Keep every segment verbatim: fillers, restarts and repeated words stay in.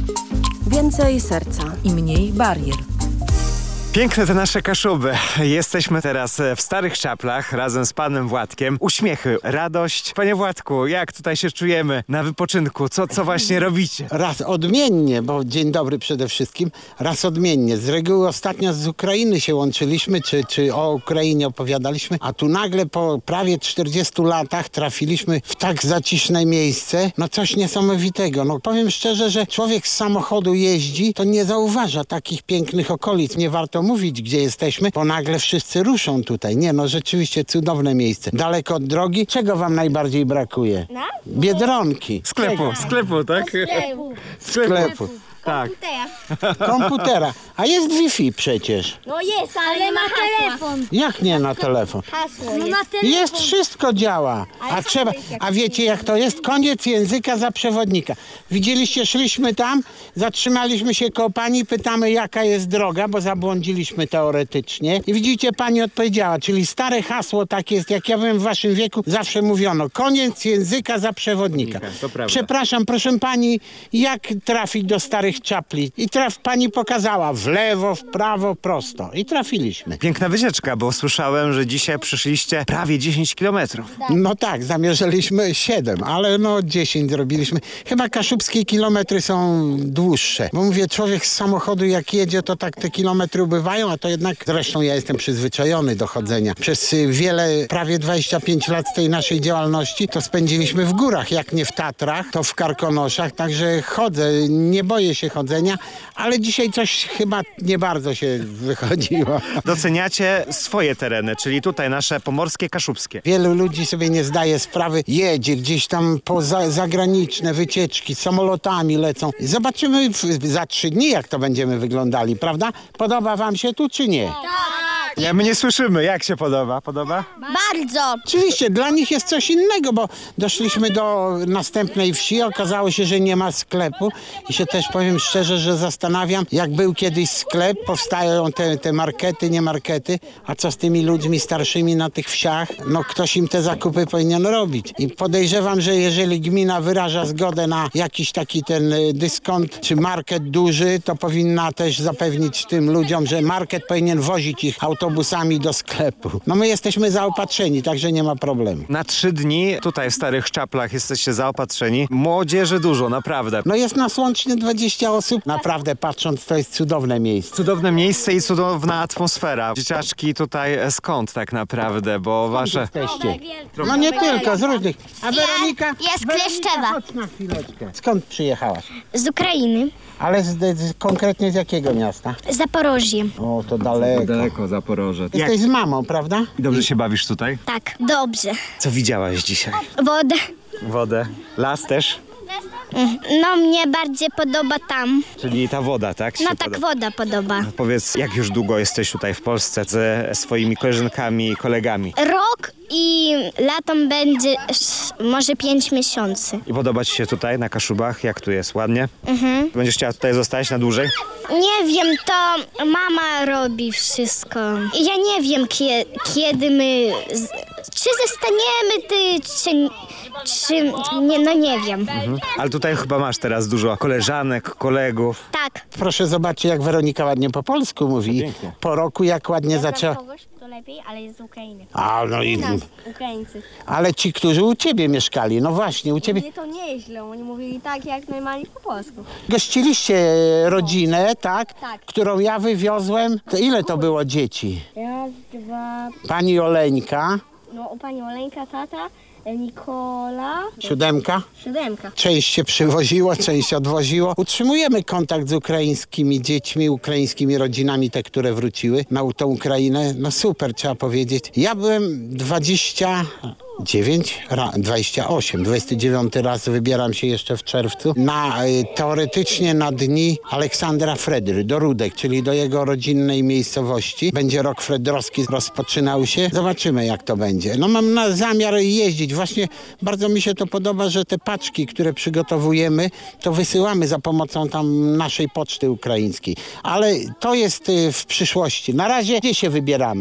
Więcej serca i mniej barier. Piękne te nasze Kaszuby. Jesteśmy teraz w Starych Czaplach razem z panem Władkiem. Uśmiechy, radość. Panie Władku, jak tutaj się czujemy na wypoczynku? Co, co właśnie robicie? Raz odmiennie, bo dzień dobry przede wszystkim, raz odmiennie. Z reguły ostatnio z Ukrainy się łączyliśmy, czy, czy o Ukrainie opowiadaliśmy, a tu nagle po prawie czterdziestu latach trafiliśmy w tak zaciszne miejsce. No coś niesamowitego. No powiem szczerze, że człowiek z samochodu jeździ, to nie zauważa takich pięknych okolic. Nie warto mówić, gdzie jesteśmy, bo nagle wszyscy ruszą tutaj. Nie no, rzeczywiście cudowne miejsce. Daleko od drogi. Czego wam najbardziej brakuje? No? Biedronki. Sklepu, sklepu, tak? Sklepu. Sklepu. Tak. Komputera. A jest Wi-Fi przecież. No jest, ale, ale nie ma telefon. Jak nie na telefon? Hasło no jest. Jest, wszystko działa. A trzeba, a wiecie jak to jest? Koniec języka za przewodnika. Widzieliście, szliśmy tam, zatrzymaliśmy się koło pani, pytamy jaka jest droga, bo zabłądziliśmy teoretycznie. I widzicie, pani odpowiedziała, czyli stare hasło takie jest, jak ja byłem w waszym wieku, zawsze mówiono, koniec języka za przewodnika. To prawda. Przepraszam, proszę pani, jak trafić do Starych Czapli? I traf, pani pokazała w lewo, w prawo, prosto. I trafiliśmy. Piękna wycieczka, bo słyszałem, że dzisiaj przyszliście prawie dziesięć kilometrów. No tak, zamierzyliśmy siedem, ale no dziesięć zrobiliśmy. Chyba kaszubskie kilometry są dłuższe. Bo mówię, człowiek z samochodu jak jedzie, to tak te kilometry ubywają, a to jednak, zresztą ja jestem przyzwyczajony do chodzenia. Przez wiele, prawie dwadzieścia pięć lat tej naszej działalności to spędziliśmy w górach, jak nie w Tatrach, to w Karkonoszach, także chodzę, nie boję się chodzenia, ale dzisiaj coś chyba nie bardzo się wychodziło. Doceniacie swoje tereny, czyli tutaj nasze pomorskie, kaszubskie. Wielu ludzi sobie nie zdaje sprawy, jedzie gdzieś tam po za, zagraniczne wycieczki, samolotami lecą. Zobaczymy w, za trzy dni, jak to będziemy wyglądali, prawda? Podoba wam się tu, czy nie? Ja my nie słyszymy, jak się podoba? Podoba? Bardzo. Oczywiście, dla nich jest coś innego, bo doszliśmy do następnej wsi, okazało się, że nie ma sklepu i się też powiem szczerze, że zastanawiam, jak był kiedyś sklep, powstają te, te markety, nie markety, a co z tymi ludźmi starszymi na tych wsiach? No ktoś im te zakupy powinien robić. I podejrzewam, że jeżeli gmina wyraża zgodę na jakiś taki ten dyskont czy market duży, to powinna też zapewnić tym ludziom, że market powinien wozić ich autobusami do sklepu. No my jesteśmy zaopatrzeni, także nie ma problemu. Na trzy dni tutaj w Starych Czaplach jesteście zaopatrzeni. Młodzieży dużo, naprawdę. No jest nas łącznie dwadzieścia osób. Naprawdę patrząc, to jest cudowne miejsce. Cudowne miejsce i cudowna atmosfera. Dzieciaczki tutaj skąd tak naprawdę, bo wasze... Jesteście. No nie tylko, z różnych. A Weronika? Ja z Weronika, Kleszczewa. chodź na chwileczkę. Skąd przyjechałaś? Z Ukrainy. Ale z, z, konkretnie z jakiego miasta? Zaporożie. O, to daleko. Daleko, Zaporoże. Jak Jesteś z mamą, prawda? dobrze się bawisz tutaj? Tak. Dobrze. Co widziałaś dzisiaj? Wodę. Wodę. Las też? No mnie bardziej podoba tam. Czyli ta woda, tak? Ci No się tak podoba? woda podoba. Powiedz, jak już długo jesteś tutaj w Polsce ze swoimi koleżankami i kolegami? Rok i latem będzie sz- może pięć miesięcy. I podoba ci się tutaj na Kaszubach? Jak tu jest? Ładnie? Mhm. Będziesz chciała tutaj zostać na dłużej? Nie wiem, to mama robi wszystko. Ja nie wiem, kie, kiedy my... Z, czy zostaniemy, ty, czy... czy nie, no nie wiem. Mhm. Ale tutaj chyba masz teraz dużo koleżanek, kolegów. Tak. Proszę zobaczyć, jak Weronika ładnie po polsku mówi. Pięknie. Po roku, jak ładnie zaczęła. Kogoś to lepiej, ale jest z Ukrainy. A, no i... Ukraińcy. Ale ci, którzy u ciebie mieszkali, no właśnie, u ciebie... Nie, to nie jest źle, oni mówili tak jak normalnie po polsku. Gościliście rodzinę, tak? Tak. Którą ja wywiozłem. To ile to było dzieci? Raz, dwa, Pani Oleńka, no u pani Oleńka, tata, Nikola, siódemka. siódemka. Część się przywoziło, część odwoziło. Utrzymujemy kontakt z ukraińskimi dziećmi, ukraińskimi rodzinami, te, które wróciły na tą Ukrainę. No super, trzeba powiedzieć. Ja byłem dwadzieścia dziewięć, dwadzieścia osiem, dwudziesty dziewiąty raz wybieram się jeszcze w czerwcu na y, teoretycznie na dni Aleksandra Fredry do Rudek, czyli do jego rodzinnej miejscowości. Będzie rok fredrowski, rozpoczynał się. Zobaczymy, jak to będzie. No mam na zamiar jeździć. Właśnie bardzo mi się to podoba, że te paczki, które przygotowujemy, to wysyłamy za pomocą tam naszej poczty ukraińskiej. Ale to jest y, w przyszłości. Na razie gdzie się wybieramy?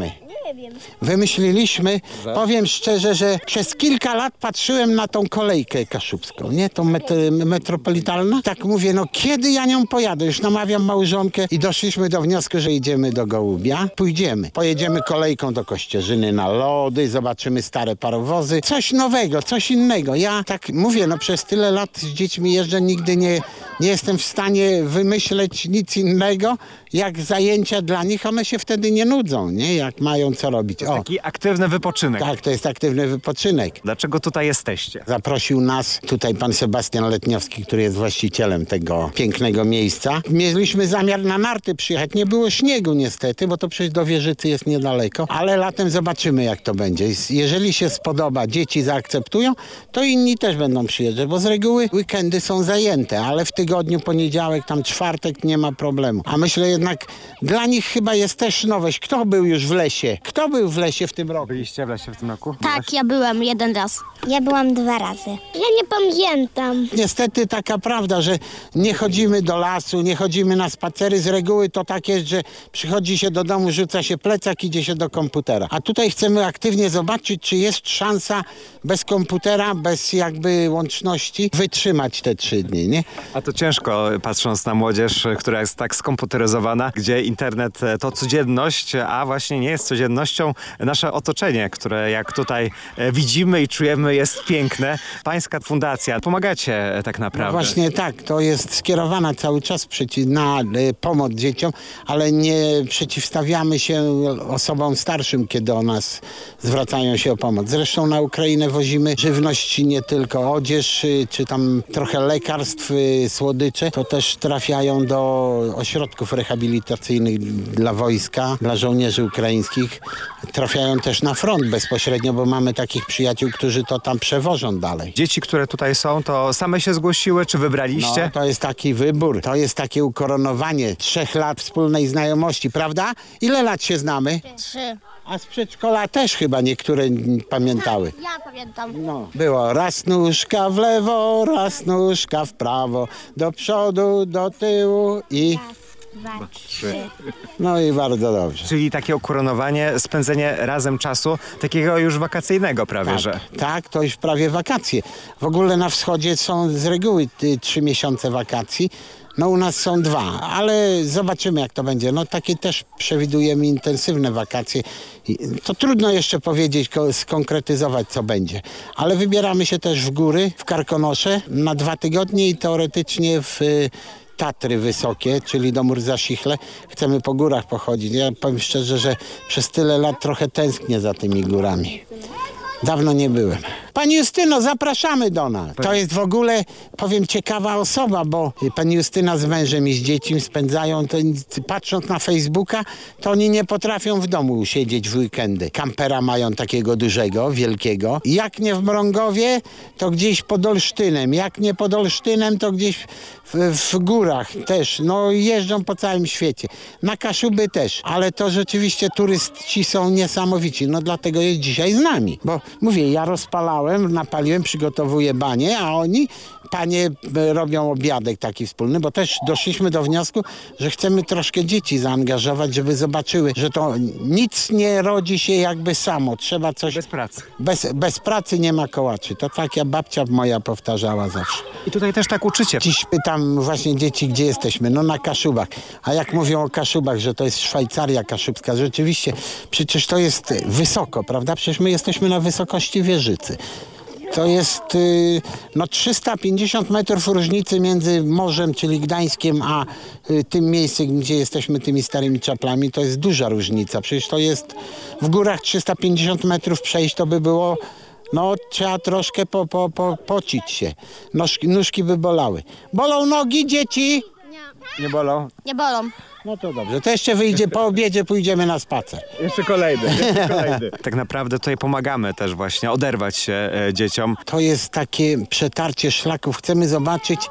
Nie wiem. Wymyśliliśmy, powiem szczerze, że przez kilka lat patrzyłem na tą kolejkę kaszubską, nie? Tą met metropolitalną. Tak mówię, no kiedy ja nią pojadę? Już namawiam małżonkę i doszliśmy do wniosku, że idziemy do Gołubia. Pójdziemy. Pojedziemy kolejką do Kościerzyny na lody, zobaczymy stare parowozy. Coś nowego, coś innego. Ja tak mówię, no przez tyle lat z dziećmi jeżdżę, nigdy nie, nie jestem w stanie wymyśleć nic innego, jak zajęcia dla nich. One się wtedy nie nudzą, nie? Jak mają co robić. O, Taki aktywny wypoczynek. tak, to jest aktywny wypoczynek. Dlaczego tutaj jesteście? Zaprosił nas tutaj pan Sebastian Letniowski, który jest właścicielem tego pięknego miejsca. Mieliśmy zamiar na narty przyjechać. Nie było śniegu niestety, bo to przecież do Wieżycy jest niedaleko, ale latem zobaczymy, jak to będzie. Jeżeli się spodoba, dzieci zaakceptują, to inni też będą przyjeżdżać, bo z reguły weekendy są zajęte, ale w tygodniu, poniedziałek, tam czwartek nie ma problemu. A myślę jednak, dla nich chyba jest też nowość. Kto był już w lesie? Kto był w lesie w tym roku? Byliście w lesie w tym roku? Tak, ja byłem jeden raz. Ja byłam dwa razy. Ja nie pamiętam. Niestety taka prawda, że nie chodzimy do lasu, nie chodzimy na spacery. Z reguły to tak jest, że przychodzi się do domu, rzuca się plecak, idzie się do komputera. A tutaj chcemy aktywnie zobaczyć, czy jest szansa bez komputera, bez jakby łączności wytrzymać te trzy dni, nie? A to ciężko, patrząc na młodzież, która jest tak skomputeryzowana, gdzie internet to codzienność, a właśnie nie jest codziennością nasze otoczenie, które jak tutaj widzimy i czujemy, jest piękne. Pańska fundacja, pomagacie tak naprawdę. No właśnie tak, to jest skierowana cały czas przeci- na y, pomoc dzieciom, ale nie przeciwstawiamy się osobom starszym, kiedy o nas zwracają się o pomoc. Zresztą na Ukrainę wozimy żywność, nie tylko odzież, y, czy tam trochę lekarstw, y, słodycze. To też trafiają do ośrodków rehabilitacyjnych dla wojska, dla żołnierzy ukraińskich. Trafiają też na front bezpośrednio, bo mamy takich przyjaciół, którzy to tam przewożą dalej. Dzieci, które tutaj są, to same się zgłosiły, czy wybraliście? No, to jest taki wybór, to jest takie ukoronowanie trzech lat wspólnej znajomości, prawda? Ile lat się znamy? Trzy. A z przedszkola też chyba niektóre n- pamiętały. Ja pamiętam. No. Było raz nóżka w lewo, raz nóżka w prawo, do przodu, do tyłu i... Dwa, trzy. No i bardzo dobrze. Czyli takie ukoronowanie, spędzenie razem czasu, takiego już wakacyjnego prawie, Tak, że. tak, to już prawie wakacje. W ogóle na wschodzie są z reguły y, trzy miesiące wakacji. No u nas są dwa, ale zobaczymy, jak to będzie. No takie też przewidujemy intensywne wakacje. I to trudno jeszcze powiedzieć, ko- skonkretyzować, co będzie. Ale wybieramy się też w góry, w Karkonosze na dwa tygodnie i teoretycznie w y, Tatry Wysokie, czyli do Murzasichle. Chcemy po górach pochodzić. Ja powiem szczerze, że przez tyle lat trochę tęsknię za tymi górami. Dawno nie byłem. Pani Justyno, zapraszamy do nas. To jest w ogóle, powiem, ciekawa osoba, bo pani Justyna z mężem i z dziećmi spędzają, to, patrząc na Facebooka, to oni nie potrafią w domu siedzieć w weekendy. Kampera mają takiego dużego, wielkiego. Jak nie w Mrągowie, to gdzieś pod Olsztynem. Jak nie pod Olsztynem, to gdzieś w, w górach też. No jeżdżą po całym świecie. Na Kaszuby też. Ale to rzeczywiście turyści są niesamowici. No dlatego jest dzisiaj z nami. Bo mówię, ja rozpalałem, napaliłem, przygotowuję banie, a oni, panie, e, robią obiadek taki wspólny, bo też doszliśmy do wniosku, że chcemy troszkę dzieci zaangażować, żeby zobaczyły, że to nic nie rodzi się jakby samo. Trzeba coś... Bez pracy. Bez, bez pracy nie ma kołaczy. To tak jak babcia moja powtarzała zawsze. I tutaj też tak uczycie. Dziś pytam właśnie dzieci, gdzie jesteśmy. No na Kaszubach. A jak mówią o Kaszubach, że to jest Szwajcaria kaszubska, rzeczywiście, przecież to jest wysoko, prawda? Przecież my jesteśmy na wysokości Wieżycy. To jest y, no trzysta pięćdziesiąt metrów różnicy między morzem, czyli Gdańskiem, a y, tym miejscem, gdzie jesteśmy tymi starymi czaplami. To jest duża różnica. Przecież to jest w górach trzysta pięćdziesiąt metrów przejść, to by było... No, trzeba troszkę po, po, po, pocić się. Nóżki, nóżki by bolały. Bolą nogi, dzieci? Nie bolą? Nie bolą. No to dobrze. To jeszcze wyjdzie po obiedzie, pójdziemy na spacer. Jeszcze kolejny, jeszcze kolejny. Tak naprawdę tutaj pomagamy też właśnie oderwać się e, dzieciom. To jest takie przetarcie szlaków. Chcemy zobaczyć,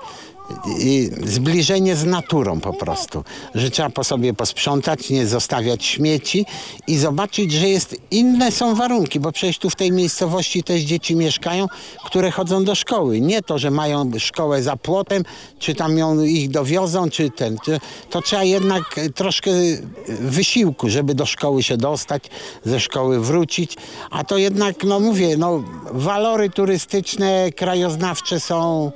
i zbliżenie z naturą po prostu, że trzeba po sobie posprzątać, nie zostawiać śmieci i zobaczyć, że jest inne są warunki, bo przecież tu w tej miejscowości też dzieci mieszkają, które chodzą do szkoły. Nie to, że mają szkołę za płotem, czy tam ją ich dowiozą, czy ten. To trzeba jednak troszkę wysiłku, żeby do szkoły się dostać, ze szkoły wrócić, a to jednak, no mówię, no walory turystyczne, krajoznawcze są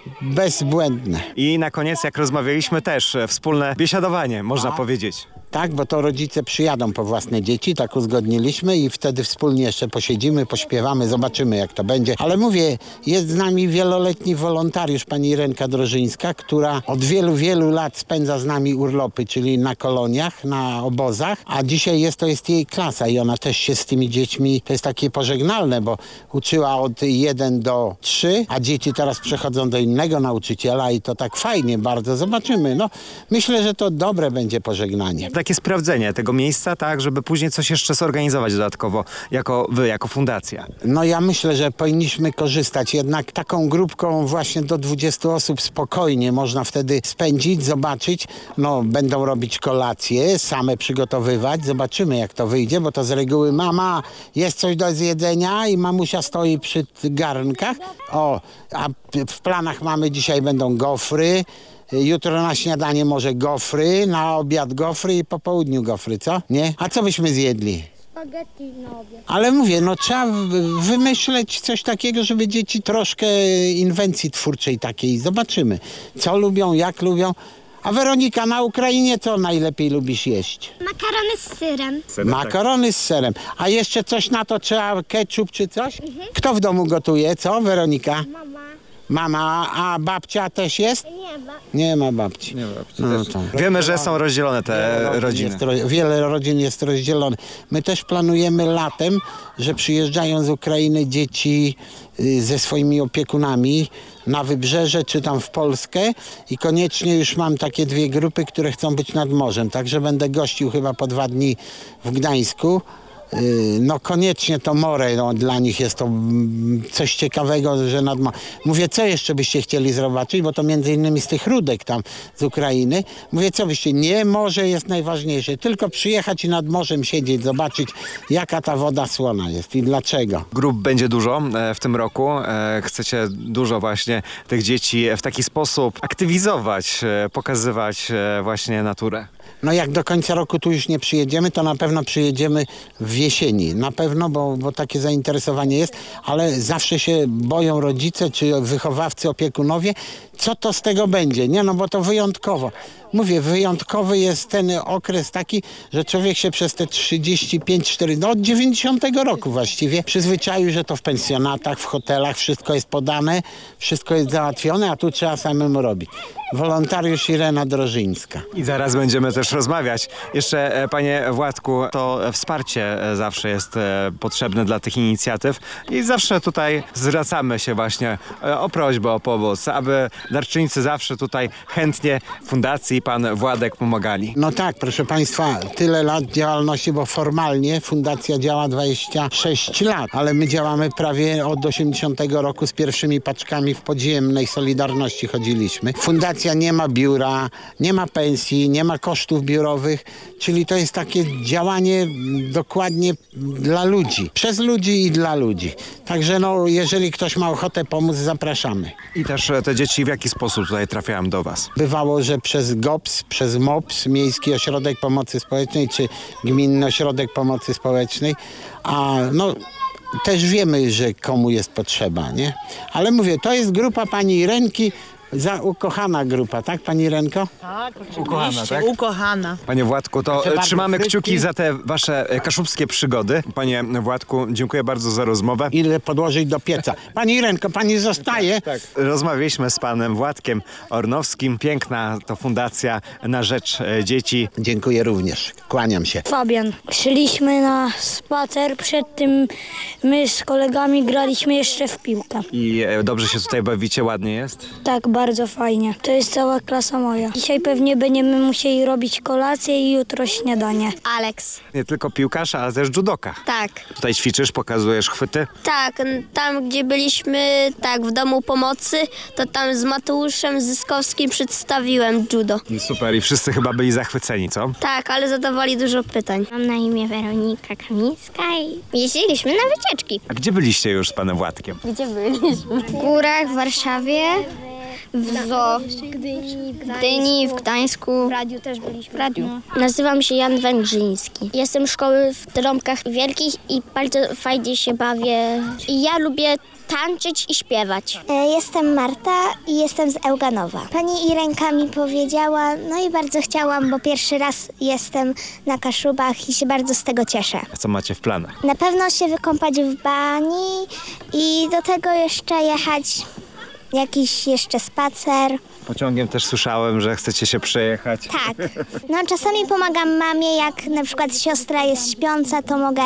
bezbłędne. I na koniec, jak rozmawialiśmy, też e, wspólne biesiadowanie, można powiedzieć. Tak, bo to rodzice przyjadą po własne dzieci, tak uzgodniliśmy i wtedy wspólnie jeszcze posiedzimy, pośpiewamy, zobaczymy jak to będzie. Ale mówię, jest z nami wieloletni wolontariusz, pani Irenka Drożyńska, która od wielu, wielu lat spędza z nami urlopy, czyli na koloniach, na obozach, a dzisiaj jest to jest jej klasa i ona też się z tymi dziećmi, to jest takie pożegnalne, bo uczyła od jeden do trzy, a dzieci teraz przechodzą do innego nauczyciela i to tak fajnie bardzo, zobaczymy. No, myślę, że to dobre będzie pożegnanie. Takie sprawdzenie tego miejsca, tak, żeby później coś jeszcze zorganizować dodatkowo, jako wy, jako fundacja. No ja myślę, że powinniśmy korzystać jednak taką grupką właśnie do dwudziestu osób spokojnie można wtedy spędzić, zobaczyć, no będą robić kolacje, same przygotowywać, zobaczymy jak to wyjdzie, bo to z reguły mama, jest coś do zjedzenia i mamusia stoi przy garnkach, o, a w planach mamy dzisiaj będą gofry, jutro na śniadanie może gofry, na obiad gofry i po południu gofry, co? Nie? A co byśmy zjedli? Spaghetti na obiad. Ale mówię, no trzeba w- wymyśleć coś takiego, żeby dzieci troszkę inwencji twórczej takiej. Zobaczymy, co lubią, jak lubią. A Weronika, na Ukrainie co najlepiej lubisz jeść? Makarony z syrem. Makarony z serem. A jeszcze coś na to trzeba, ketchup czy coś? Kto w domu gotuje, co Weronika? Mama. Mama, a babcia też jest? Nie ma. Nie ma babci. Nie ma babci. No, tak. Wiemy, że są rozdzielone te rodziny. Jest, ro- wiele rodzin jest rozdzielonych. My też planujemy latem, że przyjeżdżają z Ukrainy dzieci y, ze swoimi opiekunami na Wybrzeże czy tam w Polskę i koniecznie już mam takie dwie grupy, które chcą być nad morzem. Także będę gościł chyba po dwa dni w Gdańsku. Y, No koniecznie to more, no, dla nich jest to mm, coś ciekawego, że nad mo- Mówię, co jeszcze byście chcieli zobaczyć, bo to między innymi z tych rudek tam z Ukrainy. Mówię, co byście, nie morze jest najważniejsze, tylko przyjechać i nad morzem siedzieć, zobaczyć jaka ta woda słona jest i dlaczego. Grup będzie dużo e, w tym roku. E, Chcecie dużo właśnie tych dzieci w taki sposób aktywizować, e, pokazywać e, właśnie naturę. No jak do końca roku tu już nie przyjedziemy, to na pewno przyjedziemy w jesieni. Na pewno, bo, bo takie zainteresowanie jest, ale zawsze się boją rodzice czy wychowawcy, opiekunowie, co to z tego będzie, nie? No bo to wyjątkowo. Mówię, wyjątkowy jest ten okres taki, że człowiek się przez te trzydzieści pięć, cztery, no od dziewięćdziesiątego roku właściwie przyzwyczaił, że to w pensjonatach, w hotelach wszystko jest podane, wszystko jest załatwione, a tu trzeba samemu robić. Wolontariusz Irena Drożyńska. I zaraz będziemy też rozmawiać. Jeszcze, e, panie Władku, to wsparcie e, zawsze jest e, potrzebne dla tych inicjatyw i zawsze tutaj zwracamy się właśnie e, o prośbę, o pomoc, aby darczyńcy zawsze tutaj chętnie fundacji pan Władek pomagali. No tak, proszę Państwa, tyle lat działalności, bo formalnie fundacja działa dwadzieścia sześć lat, ale my działamy prawie od osiemdziesiątego roku z pierwszymi paczkami w podziemnej Solidarności chodziliśmy. Fundacja nie ma biura, nie ma pensji, nie ma kosztów biurowych, czyli to jest takie działanie dokładnie dla ludzi, przez ludzi i dla ludzi. Także no, jeżeli ktoś ma ochotę pomóc, zapraszamy. I też e, te dzieci w jaki sposób tutaj trafiają do was? Bywało, że przez GOPS, przez MOPS, Miejski Ośrodek Pomocy Społecznej, czy Gminny Ośrodek Pomocy Społecznej, a no też wiemy, że komu jest potrzeba, nie? Ale mówię, to jest grupa pani Irenki, za ukochana grupa, tak pani Irenko? Tak, oczywiście. Ukochana, tak? Ukochana. Panie Władku, to Proszę e, bardzo, trzymamy frytki. kciuki za te wasze e, kaszubskie przygody. Panie Władku, dziękuję bardzo za rozmowę. Ile podłożyć do pieca. Pani Irenko, pani zostaje. Tak. Rozmawialiśmy z panem Władkiem Ornowskim. Piękna to fundacja na rzecz e, dzieci. Dziękuję również. Kłaniam się. Fabian. Szliśmy na spacer, przed tym my z kolegami graliśmy jeszcze w piłkę. I e, dobrze się tutaj bawicie, ładnie jest. Tak, bardzo fajnie. To jest cała klasa moja. Dzisiaj pewnie będziemy musieli robić kolację i jutro śniadanie. Alex. Nie tylko piłkarz, ale też judoka. Tak. Tutaj ćwiczysz, pokazujesz chwyty. Tak, tam gdzie byliśmy, tak, w domu pomocy, to tam z Mateuszem Zyskowskim przedstawiłem judo. I super, i wszyscy chyba byli zachwyceni, co? Tak, ale zadawali dużo pytań. Mam na imię Weronika Kamińska i jeździliśmy na wycieczki. A gdzie byliście już z panem Władkiem? Gdzie byliśmy? W Górach, w Warszawie, w Zoo, w Gdyni, w Gdańsku. W radiu też byliśmy. W radiu. Nazywam się Jan Węgrzyński. Jestem z szkoły w Trąbkach Wielkich i bardzo fajnie się bawię. I ja lubię tańczyć i śpiewać. Jestem Marta i jestem z Ełganowa. Pani Irenka mi powiedziała, no i bardzo chciałam, bo pierwszy raz jestem na Kaszubach i się bardzo z tego cieszę. A co macie w planach? Na pewno się wykąpać w bani i do tego jeszcze jechać jakiś jeszcze spacer. Pociągiem też słyszałem, że chcecie się przejechać. Tak. No czasami pomagam mamie, jak na przykład siostra jest śpiąca, to mogę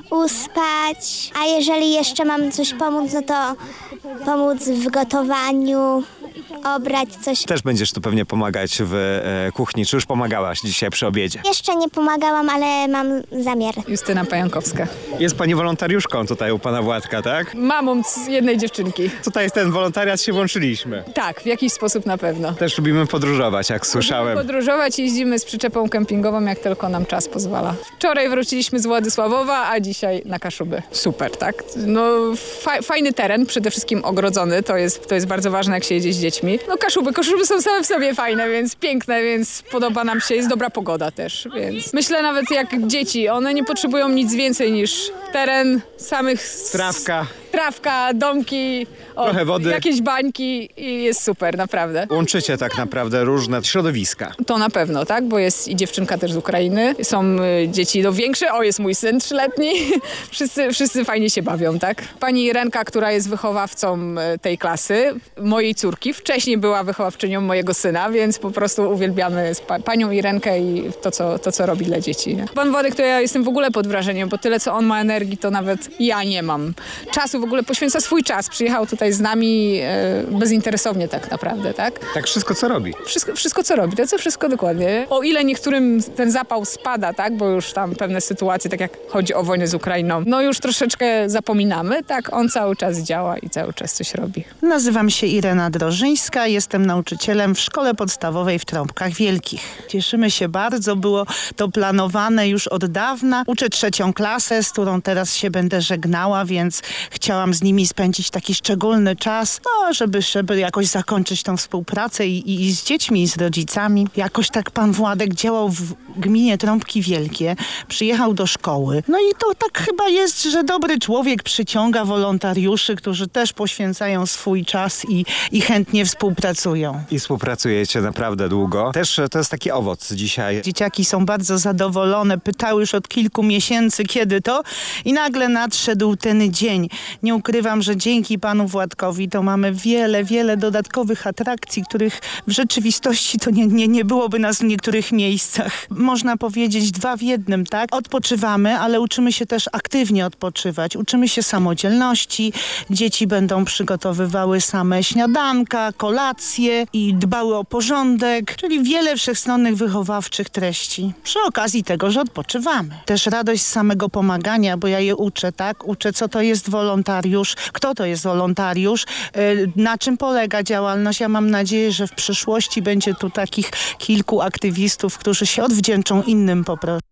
uspać. A jeżeli jeszcze mam coś pomóc, no to pomóc w gotowaniu, obrać coś. Też będziesz tu pewnie pomagać w e, kuchni. Czy już pomagałaś dzisiaj przy obiedzie? Jeszcze nie pomagałam, ale mam zamiar. Justyna Pająkowska. Jest pani wolontariuszką tutaj u pana Władka, tak? Mamą z jednej dziewczynki. Tutaj jest ten wolontariat, się włączyliśmy. Tak, w jakiś sposób na pewno. Też lubimy podróżować, jak słyszałem. Podróżować, jeździmy z przyczepą kempingową, jak tylko nam czas pozwala. Wczoraj wróciliśmy z Władysławowa, a dzisiaj na Kaszuby. Super, tak? No fa- fajny teren, przede wszystkim ogrodzony, to jest, to jest bardzo ważne, jak się jedzie z dziećmi. No Kaszuby, Kaszuby są same w sobie fajne, więc piękne, więc podoba nam się, jest dobra pogoda też, więc myślę nawet jak dzieci, one nie potrzebują nic więcej niż teren, samych... Trawka. Trawka, domki, o, Trochę wody. jakieś bańki i jest super, naprawdę. Łączycie tak naprawdę różne środowiska. To na pewno, tak, bo jest i dziewczynka też z Ukrainy, są y, dzieci no większe, o jest mój syn trzyletni, wszyscy, wszyscy fajnie się bawią, tak. Pani Irenka, która jest wychowawcą y, tej klasy, mojej córki, wcześniej była wychowawczynią mojego syna, więc po prostu uwielbiamy pa- panią Irenkę i to co, to, co robi dla dzieci. Nie? Pan Władek, to ja jestem w ogóle pod wrażeniem, bo tyle, co on ma energii, to nawet ja nie mam. Czasu w ogóle poświęca swój czas, przyjechał tutaj z nami y, bezinteresownie tak naprawdę, tak. Tak wszystko, co robi. Wszystko, wszystko, co robi, to co wszystko dokładnie. O ile niektórym ten zapał spada, tak, bo już tam pewne sytuacje, tak jak chodzi o wojnę z Ukrainą, no już troszeczkę zapominamy, tak, on cały czas działa i cały czas coś robi. Nazywam się Irena Drożyńska, jestem nauczycielem w szkole podstawowej w Trąbkach Wielkich. Cieszymy się bardzo, było to planowane już od dawna. Uczę trzecią klasę, z którą teraz się będę żegnała, więc chciałam z nimi spędzić taki szczególny czas, no, żeby, żeby jakoś zakończyć tą współpracę i, i z dziećmi, i z rodzicami. Jakoś tak pan Władek działał w gminie Trąbki Wielkie, przyjechał do szkoły. No i to tak chyba jest, że dobry człowiek przyciąga wolontariuszy, którzy też poświęcają swój czas i, i chętnie współpracują. I współpracujecie naprawdę długo. Też to jest taki owoc dzisiaj. Dzieciaki są bardzo zadowolone, pytały już od kilku miesięcy, kiedy to, i nagle nadszedł ten dzień. Nie ukrywam, że dzięki panu Władkowi to mamy wiele, wiele dodatkowych atrakcji, których w rzeczywistości to nie, nie, nie byłoby nas w niektórych miejscach. Można powiedzieć dwa w jednym, tak? Odpoczywamy, ale uczymy się też aktywnie odpoczywać. Uczymy się samodzielności. Dzieci będą przygotowywały same śniadanka, kolacje i dbały o porządek, czyli wiele wszechstronnych wychowawczych treści. Przy okazji tego, że odpoczywamy. Też radość z samego pomagania, bo ja je uczę, tak? Uczę, co to jest wolontariusz, kto to jest wolontariusz, na czym polega działalność. Ja mam nadzieję, że w przyszłości będzie tu takich kilku aktywistów, którzy się odwdzięczą innym po prostu.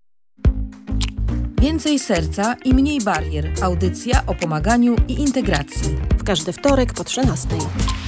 Więcej serca i mniej barier. Audycja o pomaganiu i integracji. W każdy wtorek po trzynastej.